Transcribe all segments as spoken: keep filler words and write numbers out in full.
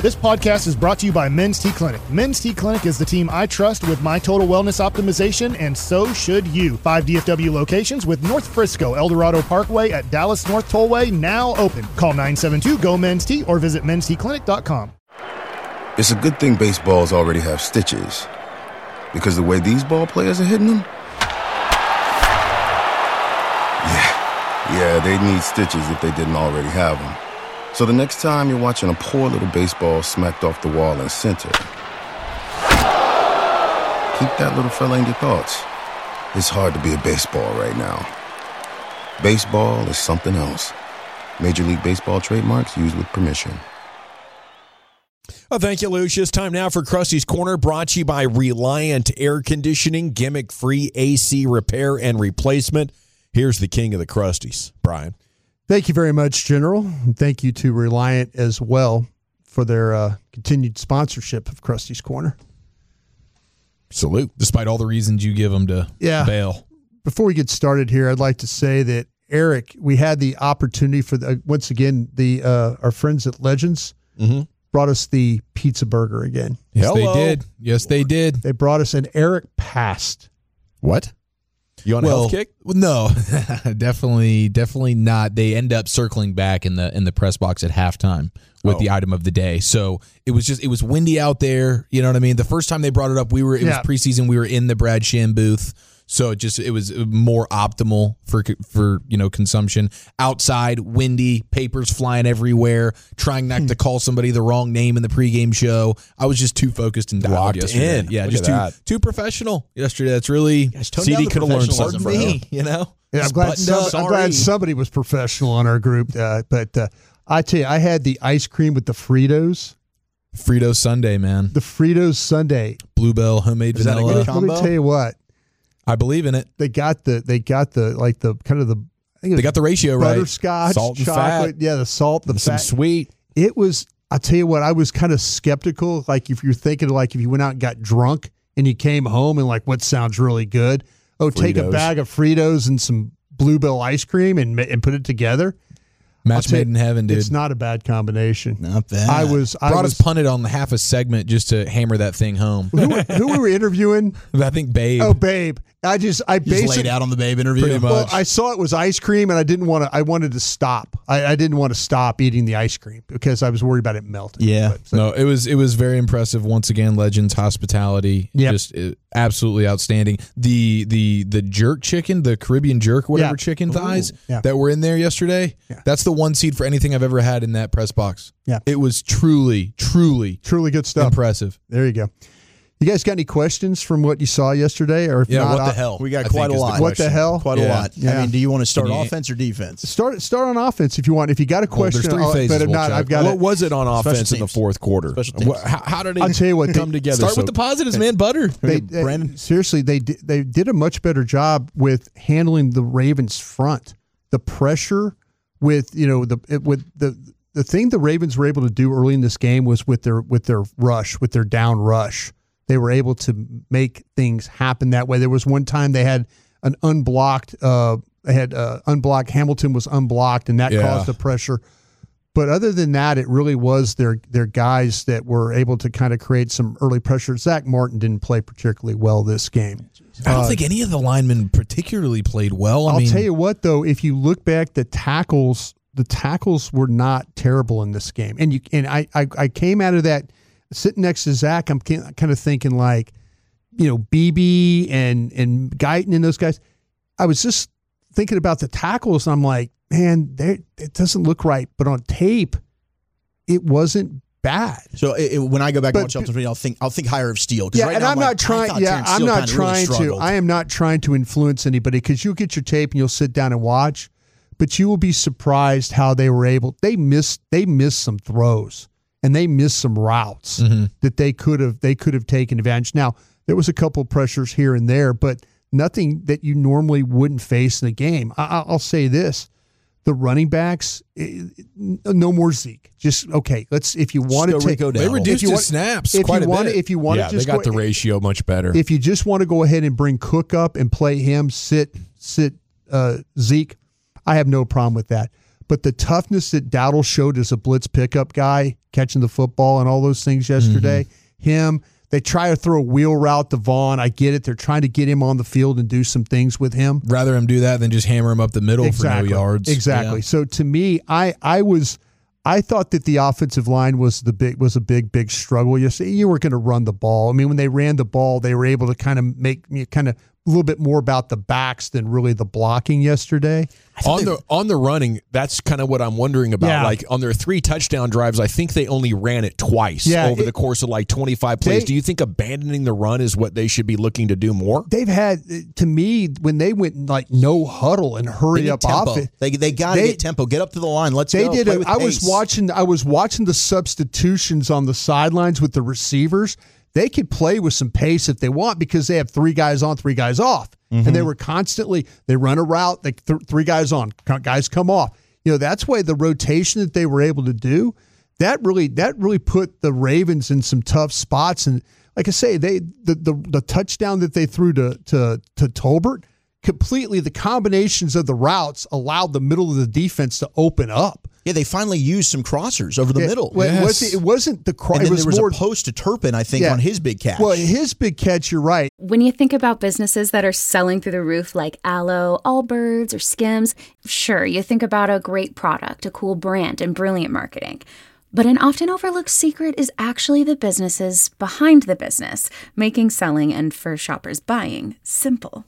This podcast is brought to you by Men's T Clinic. Men's T Clinic is the team I trust with my total wellness optimization, and so should you. Five D F W locations with North Frisco, El Dorado Parkway at Dallas North Tollway now open. Call nine seven two, G O, men's T or visit men's t clinic dot com. It's a good thing baseballs already have stitches, because the way these ball players are hitting them, yeah, yeah, they'd need stitches if they didn't already have them. So the next time you're watching a poor little baseball smacked off the wall in center, keep that little fella in your thoughts. It's hard to be a baseball right now. Baseball is something else. Major League Baseball trademarks used with permission. Oh, thank you, Lucius. Time now for Krusty's Corner, brought to you by Reliant Air Conditioning, gimmick-free A C repair and replacement. Here's the king of the Krusties, Brian. Thank you very much, General. And thank you to Reliant as well for their uh, continued sponsorship of Krusty's Corner. Salute. Despite all the reasons you give them to yeah. bail. Before we get started here, I'd like to say that, Eric, we had the opportunity for, the, once again, the uh, our friends at Legends mm-hmm. brought us the pizza burger again. Yes, Hello. they did. Yes, they did. They brought us, and Eric passed. What? You on well, a health kick? No, definitely, definitely not. They end up circling back in the in the press box at halftime with oh. the item of the day. So it was just it was windy out there. You know what I mean? The first time they brought it up, we were it yeah. was preseason. We were in the Brad Sham booth. So it just it was more optimal for for you know consumption. Outside, windy, papers flying everywhere, trying not to call somebody the wrong name in the pregame show. I was just too focused and dialed locked yesterday. in. Yeah, Look just too that. too professional yesterday. That's really C D could have learned something from me. You know, yeah, I'm glad, some, I'm glad somebody was professional on our group. Uh, but uh, I tell you, I had the ice cream with the Fritos. Frito Sundae, man. The Fritos Sundae, Bluebell homemade Is vanilla. That a good combo? Let me tell you what. I believe in it. They got the they got the like the kind of the I think they got the ratio right. Butterscotch, salt and chocolate, fat. yeah, the salt, the and fat. some sweet. It was. I tell you what, I was kind of skeptical. Like if you're thinking, like if you went out and got drunk and you came home and like what sounds really good. Oh, Fritos. Take a bag of Fritos and some Bluebell ice cream and and put it together. Match made in heaven, dude. It's not a bad combination. Not bad. I was I brought was, us punted on the half a segment just to hammer that thing home. who, who we were interviewing? I think Babe. Oh, Babe. I just I Just basically laid out on the Babe interview. Pretty much. Well, I saw it was ice cream, and I didn't want to. I wanted to stop. I, I didn't want to stop eating the ice cream because I was worried about it melting. Yeah. But, so, No, it was it was very impressive. Once again, Legends hospitality, Yep. just uh, absolutely outstanding. The the the jerk chicken, the Caribbean jerk, whatever Yeah. chicken thighs Yeah. that were in there yesterday. Yeah. That's the one seed for anything I've ever had in that press box. Yeah. It was truly, truly truly good stuff. impressive. There you go. You guys got any questions from what you saw yesterday, or if Yeah, not, what the I- hell? We got I quite think a is lot. What the question. hell? Quite Yeah. a lot. Yeah. I mean, do you want to start Can you- offense or defense? Start start on offense if you want. If you got a Well, there's question, three I'll- phases but if we'll not, check. I've got What it. was it on Special offense in the teams. fourth quarter? Special teams. What, how, how did it I'll tell you what, come they- together? Start so, with the positives, man. Butter. They, Okay, Brandon? they- seriously, they did, they did a much better job with handling the Ravens' front, the pressure with you know the it, with the the thing the Ravens were able to do early in this game was with their with their rush, with their down rush. They were able to make things happen that way. There was one time they had an unblocked, uh, they had uh, unblocked. Hamilton was unblocked, and that Yeah. caused the pressure. But other than that, it really was their their guys that were able to kind of create some early pressure. Zach Martin didn't play particularly well this game. I don't Uh, think any of the linemen particularly played well. I I'll mean, tell you what, though, if you look back, the tackles, the tackles were not terrible in this game. And you and I, I, I came out of that sitting next to Zach. I'm kind of thinking like, you know, B B and and Guyton and those guys. I was just thinking about the tackles, and I'm like, man, it doesn't look right. But on tape, it wasn't bad. So it, it, when I go back But- and watch Shelton Street, I'll think I'll think higher of Steele. 'Cause Yeah, right and now I'm like, not I trying. thought Yeah, Terrence I'm Steele not kinda really trying to. struggled. I am not trying to influence anybody because you'll get your tape and you'll sit down and watch, but you will be surprised how they were able. They missed. They missed some throws and they missed some routes Mhm. that they could have. They could have taken advantage. Now there was a couple of pressures here and there, but nothing that you normally wouldn't face in a game. I, I- I'll say this. The running backs, eh, no more Zeke. Just okay. Let's if you want go to take Rico they down. reduced If you his want- snaps if quite you a want bit. to, if you want yeah, to just they got go, the ratio much better. if you just want to go ahead and bring Cook up and play him, sit sit uh, Zeke, I have no problem with that. But the toughness that Dowdle showed as a blitz pickup guy catching the football and all those things yesterday. Mm-hmm. Him, they try to throw a wheel route to Vaughn. I get it. They're trying to get him on the field and do some things with him. Rather him do that than just hammer him up the middle exactly. for no yards. Exactly. Yeah. So to me, I I was I thought that the offensive line was the big was a big big struggle. You see, you were going to run the ball. I mean, when they ran the ball, they were able to kind of make me kind of a little bit more about the backs than really the blocking yesterday. On the on the running, that's kind of what I'm wondering about. Yeah. Like on their three touchdown drives, I think they only ran it twice Yeah, over it- the course of like twenty-five plays. They- Do you think abandoning the run is what they should be looking to do more? They've had, to me, when they went like no huddle and They hurry need up tempo. offense. They they got to They- get tempo. Get up to the line. Let's They go. did. Play A, with I was pace. watching. I was watching the substitutions on the sidelines with the receivers. They could play with some pace if they want because they have three guys on, three guys off, Mm-hmm. and they were constantly. They run a route. They th- three guys on, guys come off. You know, that's why the rotation that they were able to do. That really that really put the Ravens in some tough spots. And like I say, they the the, the touchdown that they threw to to to Tolbert. Completely, the combinations of the routes allowed the middle of the defense to open up. Yeah, they finally used some crossers over the Yeah, middle. well, it, Yes. wasn't, it wasn't the cross. And then It was there was more a post to Turpin, I think, Yeah. on his big catch. well, his big catch. You're right. When you think about businesses that are selling through the roof like Aloe, Allbirds, or Skims, sure, you think about a great product, a cool brand, and brilliant marketing. But an often overlooked secret is actually the businesses behind the business, making selling and for shoppers buying simple.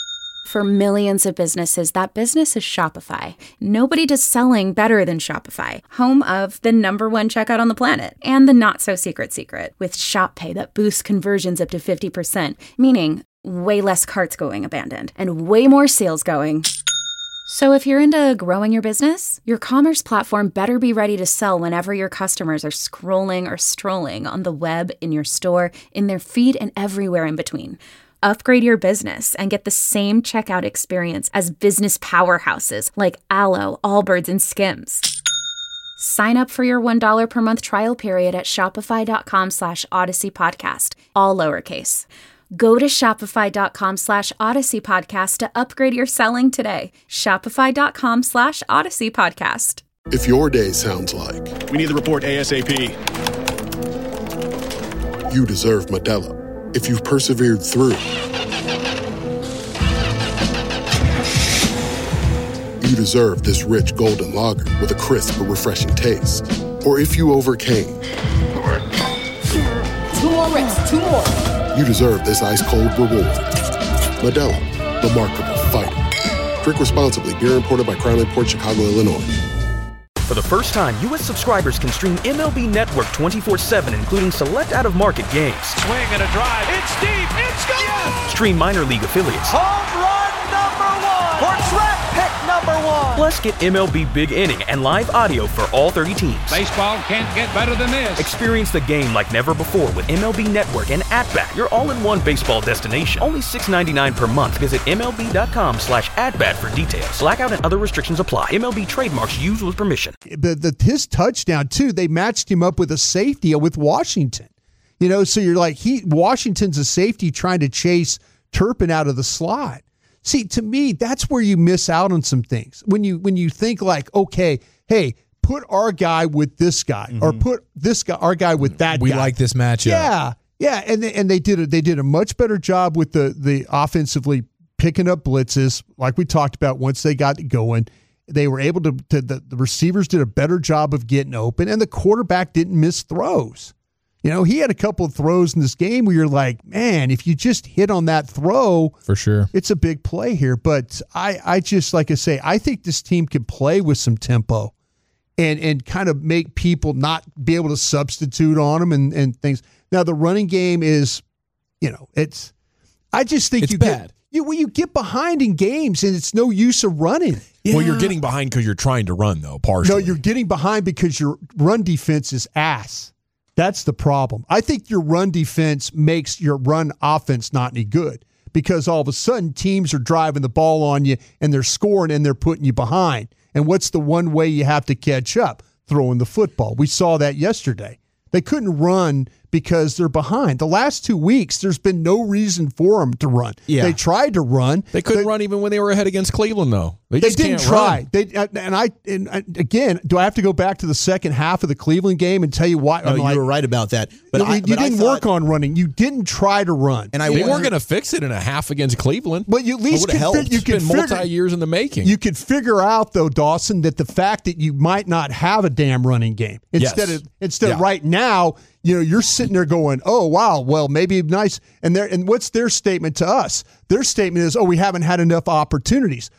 For millions of businesses, that business is Shopify. Nobody does selling better than Shopify, home of the number one checkout on the planet and the not-so-secret secret with Shop Pay that boosts conversions up to fifty percent, meaning way less carts going abandoned and way more sales going. So if you're into growing your business, your commerce platform better be ready to sell whenever your customers are scrolling or strolling on the web, in your store, in their feed, and everywhere in between. Upgrade your business and get the same checkout experience as business powerhouses like Aloe, Allbirds, and Skims. Sign up for your one dollar per month trial period at shopify.com slash Odyssey Podcast, all lowercase. Go to shopify.com slash Odyssey Podcast to upgrade your selling today. Shopify.com slash Odyssey Podcast. If your day sounds like We need the report ASAP. you deserve Modelo. If you've persevered through, you deserve this rich golden lager with a crisp but refreshing taste. Or if you overcame, Two more reps, two more. you deserve this ice-cold reward. Modelo, the Markable Fighter. Drink responsibly. Beer imported by Crown Imports, Chicago, Illinois. For the first time, U S subscribers can stream M L B Network twenty-four seven, including select out-of-market games. Swing and a drive. It's deep. It's gone. Stream minor league affiliates. Home run number one. Or draft pick number one. Plus, get M L B Big Inning and live audio for all thirty teams. Baseball can't get better than this. Experience the game like never before with M L B Network and At-Bat, your all-in-one baseball destination. Only six ninety-nine per month. Visit MLB.com slash at-bat for details. Blackout and other restrictions apply. M L B trademarks used with permission. But the, his touchdown too, they matched him up with a safety with Washington. You know, so you're like, he Washington's a safety trying to chase Turpin out of the slot. See, to me, that's where you miss out on some things. When you when you think like, okay, hey, put our guy with this guy, mm-hmm. or put this guy, our guy with that we guy. We like this matchup. Yeah, yeah, and they, and they did a, they did a much better job with the the offensively picking up blitzes, like we talked about. Once they got going, they were able to. to the, the receivers did a better job of getting open, and the quarterback didn't miss throws. You know, he had a couple of throws in this game where you're like, man, if you just hit on that throw, for sure, it's a big play here. But I, I just, like I say, I think this team can play with some tempo and and kind of make people not be able to substitute on them and, and things. Now, the running game is, you know, it's, I just think it's you bad. get, you, when you get behind in games and it's no use of running. Yeah. Well, you're getting behind because you're trying to run, though, partially. No, you're getting behind because your run defense is ass. That's the problem. I think your run defense makes your run offense not any good because all of a sudden teams are driving the ball on you and they're scoring and they're putting you behind. And what's the one way you have to catch up? Throwing the football. We saw that yesterday. They couldn't run because they're behind. The last two weeks, there's been no reason for them to run. Yeah. They tried to run. They couldn't they, run even when they were ahead against Cleveland, though. They, they just didn't can't try. Run. They and I and again, do I have to go back to the second half of the Cleveland game and tell you why? No, I'm you like, were right about that. But you, I, you but didn't I thought, work on running. You didn't try to run. And I They wonder, weren't going to fix it in a half against Cleveland. But you at least would've could helped. fi- you It's could been figure, multi-years in the making. You could figure out though, Dawson, that the fact that you might not have a damn running game instead Yes. of instead of Yeah. right now, you know, you're sitting there going, "Oh wow, well maybe nice." And their and what's their statement to us? Their statement is, "Oh, we haven't had enough opportunities."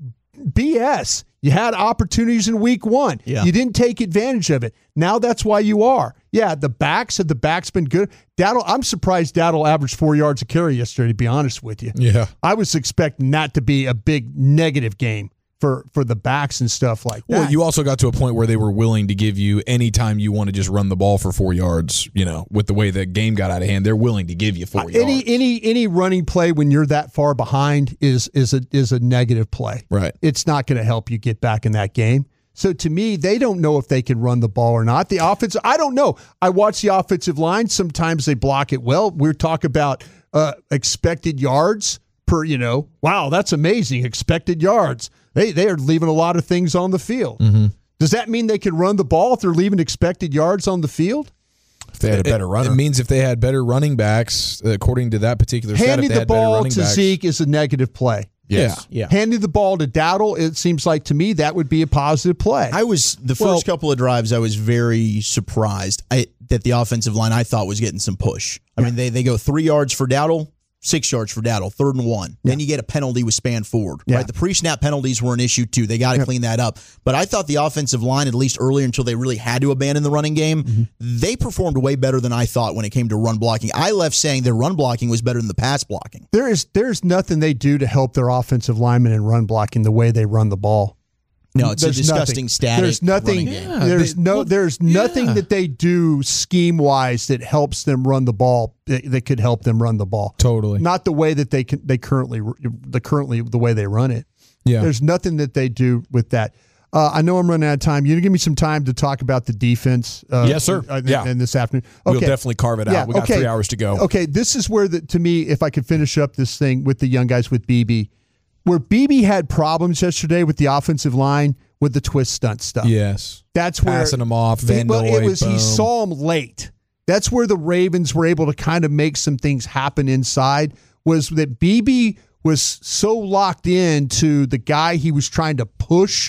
B S. You had opportunities in week one. Yeah. You didn't take advantage of it. Now that's why you are. Yeah, the backs, have the backs been good? Dowdle, I'm surprised Dowdle averaged four yards a carry yesterday, to be honest with you. Yeah. I was expecting that to be a big negative game for, for the backs and stuff like that. Well, you also got to a point where they were willing to give you any time you want to just run the ball for four yards. You know, with the way the game got out of hand, they're willing to give you four Uh, yards. any any any running play when you're that far behind is is a is a negative play. Right. It's not going to help you get back in that game. So to me, they don't know if they can run the ball or not. The offense, I don't know. I watch the offensive line. Sometimes they block it well. We're talking about uh, expected yards per, you know, wow, that's amazing. Expected yards. They they are leaving a lot of things on the field. Mm-hmm. Does that mean they can run the ball if they're leaving expected yards on the field? If they had a better it, runner. It means if they had better running backs, according to that particular stat, Handing if they the had better ball running to backs, Zeke is a negative play. Yes. Yeah. Handing the ball to Dowdle, it seems like to me that would be a positive play. I was the first Well- couple of drives. I was very surprised I, that the offensive line I thought was getting some push. I mean, they they go three yards for Dowdle, six yards for Dowdle, third and one. Then you get a penalty with span forward. Yeah. Right, the pre-snap penalties were an issue too. They got to Yeah. clean that up. But I thought the offensive line, at least earlier until they really had to abandon the running game, Mm-hmm. they performed way better than I thought when it came to run blocking. I left saying their run blocking was better than the pass blocking. There is there's nothing they do to help their offensive linemen in run blocking the way they run the ball. No, it's There's a disgusting nothing. static. There's nothing. running game. Yeah, there's they- no. well, there's nothing yeah. that they do scheme wise that helps them run the ball. That, that could help them run the ball. Totally. Not the way that they can. They currently the currently the way they run it. Yeah. There's nothing that they do with that. Uh, I know I'm running out of time. You give me some time to talk about the defense. Uh, Yes, sir. uh, Yeah. And this afternoon. We'll Okay. definitely carve it out. Yeah, We got okay. three hours to go. Okay, this is where the to me, if I could finish up this thing with the young guys with B B, where B B had problems yesterday with the offensive line with the twist stunt stuff. Yes. That's where Passing them off, Van well, it Noy, was he boom. saw him late. That's where the Ravens were able to kind of make some things happen inside. Was that B B was so locked in to the guy he was trying to push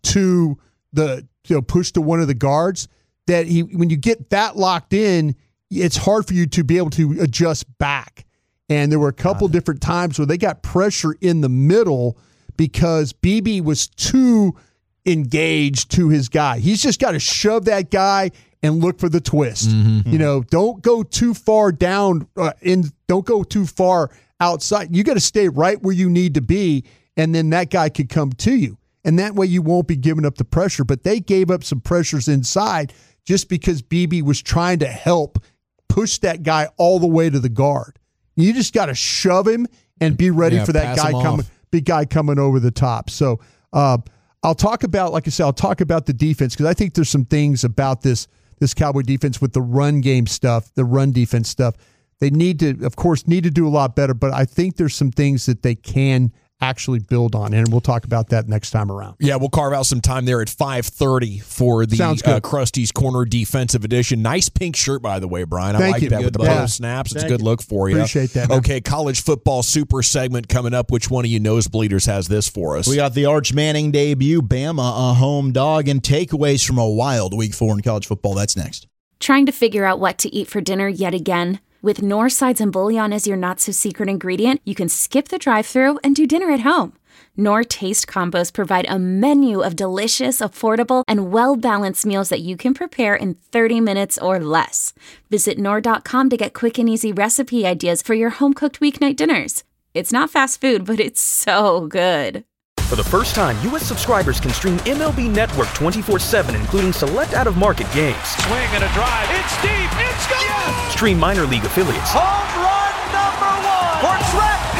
to the you know, push to one of the guards that he when you get that locked in, it's hard for you to be able to adjust back. And there were a couple different times where they got pressure in the middle because B B was too engaged to his guy. He's just got to shove that guy and look for the twist. Mm-hmm. You know, don't go too far down uh, in. Don't go too far outside. You got to stay right where you need to be, and then that guy could come to you, and that way you won't be giving up the pressure. But they gave up some pressures inside just because B B was trying to help push that guy all the way to the guard. You just got to shove him and be ready Yeah, for that pass guy him coming. off. Big guy coming over the top. So uh, I'll talk about, like I said, I'll talk about the defense because I think there's some things about this this Cowboy defense with the run game stuff, the run defense stuff. They need to, of course, need to do a lot better, but I think there's some things that they can actually build on, and we'll talk about that next time around. Yeah, we'll carve out some time there at five thirty for the Sounds good. uh, Krusty's Corner defensive edition. Nice pink shirt, by the way, Brian. I Thank like you. that Good with the ball. bow Yeah. snaps. It's Thank a good you. look for you. Appreciate that, man. Okay, college football super segment coming up. Which one of you nosebleeders has this for us? We got the Arch Manning debut, Bama, a home dog, and takeaways from a wild week four in college football. That's next. Trying to figure out what to eat for dinner yet again? With Knorr sides and bouillon as your not-so-secret ingredient, you can skip the drive-thru and do dinner at home. Knorr Taste Combos provide a menu of delicious, affordable, and well-balanced meals that you can prepare in thirty minutes or less. Visit Knorr dot com to get quick and easy recipe ideas for your home-cooked weeknight dinners. It's not fast food, but it's so good. For the first time, U S subscribers can stream M L B Network twenty-four seven, including select out-of-market games. Swing and a drive. It's deep. It's gone. Stream minor league affiliates. Home run number one for draft pick number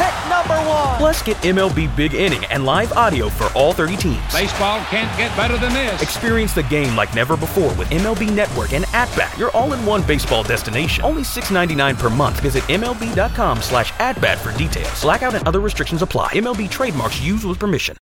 number one. Plus, get M L B Big Inning and live audio for all thirty teams. Baseball can't get better than this. Experience the game like never before with M L B Network and At-Bat, your all-in-one baseball destination. Only six dollars and ninety-nine cents per month. Visit M L B dot com slash at bat for details. Blackout and other restrictions apply. M L B trademarks used with permission.